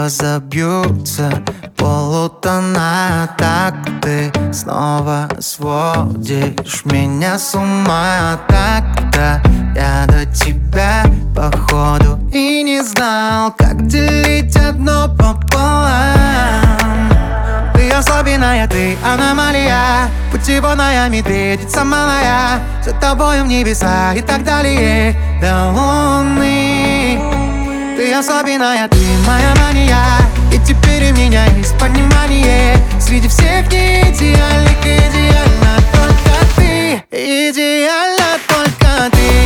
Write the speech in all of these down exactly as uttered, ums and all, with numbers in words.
глаза бьются, полутона. Так ты снова сводишь меня с ума. Так-то я до тебя походу и не знал, как делить одно пополам. Ты особенная, ты аномалия, путеводная медведица малая. За тобою в небеса и так далее до луны. Ты особенная, ты моя мания, и теперь у меня есть понимание: среди всех неидеальных идеально только ты. Идеально только ты.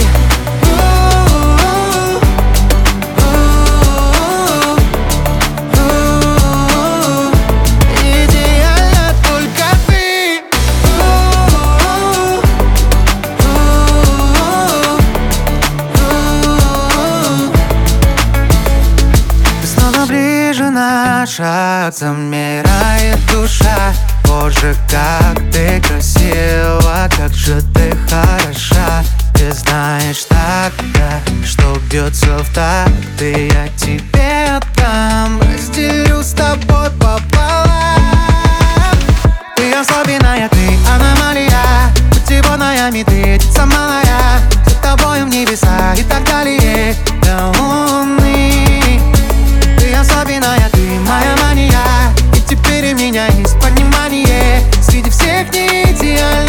Шаг замирает душа. Боже, как ты красива, как же ты хороша. Ты знаешь тогда, что бьется в такт, и я тебе отдам, разделю с тобой пополам. Ты особенная, ты аномалия, путеводная медведица малая. За тобой в небеса и так далее до луны. Ты особенная, ты моя мания, и теперь у меня есть понимание: среди всех неидеальных